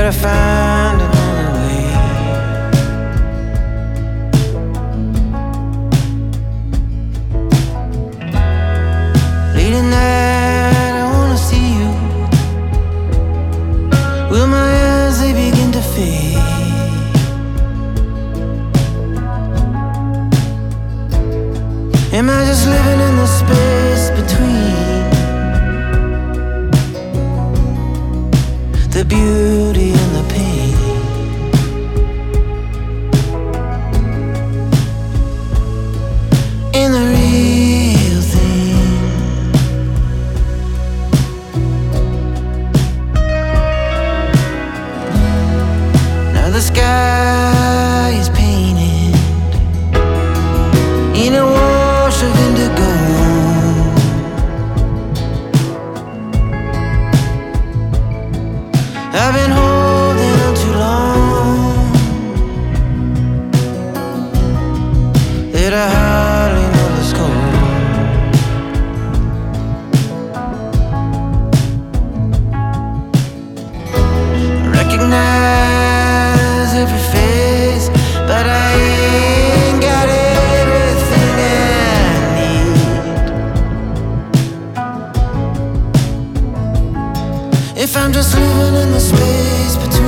gotta find another way. Late at night, I wanna see you. Will my eyes, they begin to fade? Am I just living in the space between the beauty and the pain? And the real thing. Now the sky is painted in a wash of indigo. I've been holding on too long that I hardly know the score. I recognize every face, but I ain't got everything I need. If I'm just living in the space between